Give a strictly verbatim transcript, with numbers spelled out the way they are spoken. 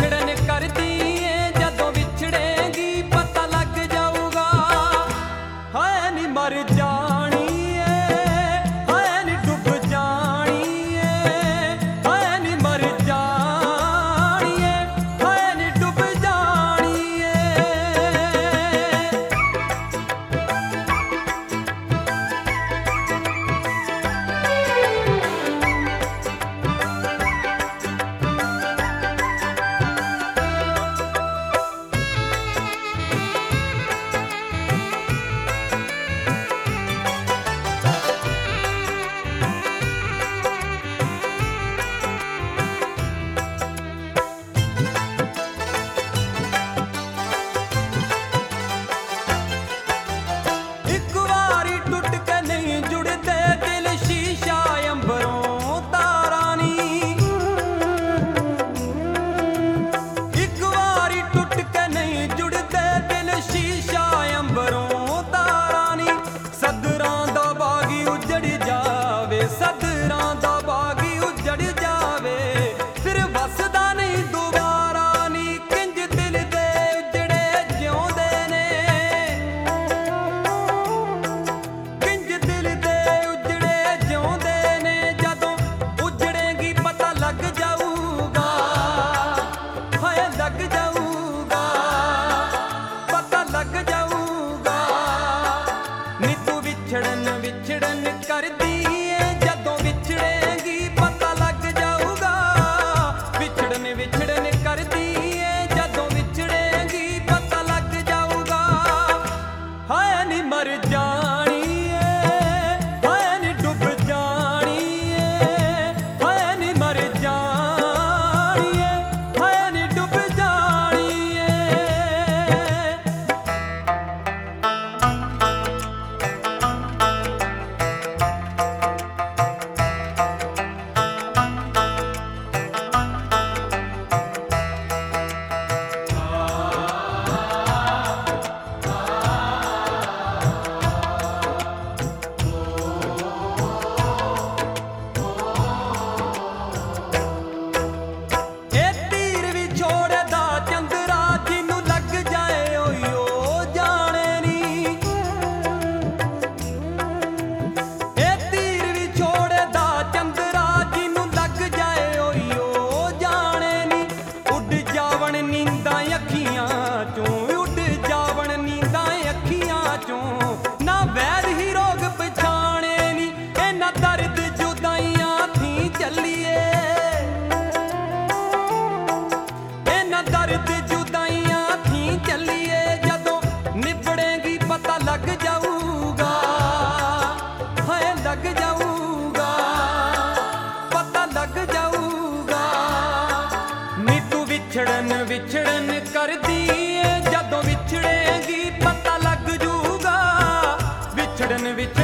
ਵਿਛੜਨ ਕਰਦੀ ਏ ਜਦੋਂ ਵਿਛੜੇਗੀ ਪਤਾ ਲੱਗ ਜਾਊਗਾ। ਹਾਏ ਨੀ ਮਰ ਜਾਣੀ ਏ, ਹਾਏ ਨੀ ਡੁੱਬ ਜਾਣੀ ਏ, ਹਾਏ ਨੀ ਮਰ ਜਾਣੀ ਏ, ਹਾਏ ਨੀ ਡੁੱਬ ਜਾਣੀ ਏ। ਸਦਰਾਂ ਦਾ ਬਾਗੀ ਉਜੜ ਜਾਵੇ ਫਿਰ ਵਸਦਾ ਨਹੀਂ ਦੁਬਾਰਾ ਨੀ। ਕਿੰਜ ਦਿਲ ਦੇ ਉਜੜੇ ਜਿਉਂਦੇ ਨੇ, ਕਿੰਜ ਦਿਲ ਦੇ ਉਜੜੇ ਜਿਉਂਦੇ ਨੇ, ਜਦੋਂ ਉਜੜੇਗੀ ਪਤਾ ਲੱਗ ਜਾਊਗਾ। ਹਾਏ ਲੱਗ ਜਾਊਗਾ, ਪਤਾ ਲੱਗ ਜਾਊਗਾ। ਨੀ ਤੂੰ ਵਿਛੜਨ ਵਿਛੜਨ ਕਰਦੀ ਜਦੋਂ ਵਿਛੜੇਗੀ ਪਤਾ ਲੱਗ ਜਾਊਗਾ। ਵਿਛੜਨ ਵਿਛੜਨ ਕਰਦੀ ਏ ਜਦੋਂ ਵਿਛੜੇਗੀ ਪਤਾ ਲੱਗ ਜਾਊਗਾ। ਹਾਏ ਨੀ ਮਰ ਜਾਣੀ ਏ, ਹਾਏ ਨੀ ਡੁੱਬ ਜਾਣੀ ਏ, ਹਾਏ ਨੀ ਮਰ ਜਾਣੀ ਏ, ਹਾਏ ਨੀ ਡੁੱਬ ਜਾਣੀ ਏ। ਦਰਦ ਜੁਦਾਈਆਂ ਥੀ ਚੱਲੀਏ, ਇਹਨਾਂ ਦਰਦ ਜੁਦਾਈਆਂ ਥੀ ਚੱਲੀਏ, ਜਦੋਂ ਨਿਬੜੇਗੀ ਪਤਾ ਲੱਗ ਜਾਊਗਾ। ਹਾਏ ਲੱਗ ਜਾਊਗਾ, ਪਤਾ ਲੱਗ ਜਾਊਗਾ। ਨੀ ਤੂੰ ਵਿਛੜਨ ਵਿਛੜਨ ਕਰਦੀ ਏ ਜਦੋਂ ਵਿਛੜੇਗੀ ਪਤਾ ਲੱਗ ਜੂਗਾ। ਵਿਛੜਨ ਵਿਛੜਨ